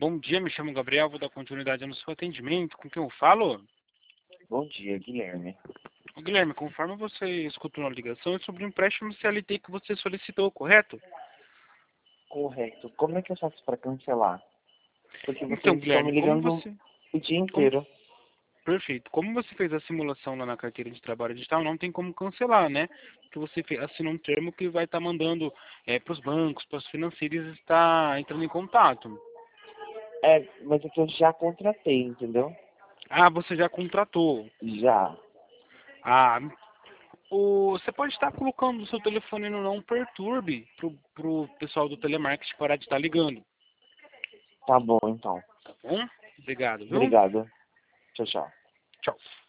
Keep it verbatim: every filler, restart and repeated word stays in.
Bom dia, me chamo Gabriel, vou dar continuidade no seu atendimento. Com quem eu falo? Bom dia, Guilherme. Ô, Guilherme, conforme você escutou na ligação, é sobre um empréstimo C L T que você solicitou, correto? Correto. Como é que eu faço para cancelar? Porque Então, vocês estão me Guilherme, como ligando você... o dia Como... inteiro. Perfeito. Como você fez a simulação lá na carteira de trabalho digital, não tem como cancelar, né? Porque você fe- assinou um termo que vai estar mandando é, para os bancos, para as financeiras, está entrando em contato. É, mas é que eu já contratei, entendeu? Ah, você já contratou. Já. Ah, o, você pode estar colocando o seu telefone no não perturbe pro, pro pessoal do telemarketing parar de estar ligando, Tá bom, então. tá bom? Obrigado, viu? Obrigado. Tchau, tchau. Tchau.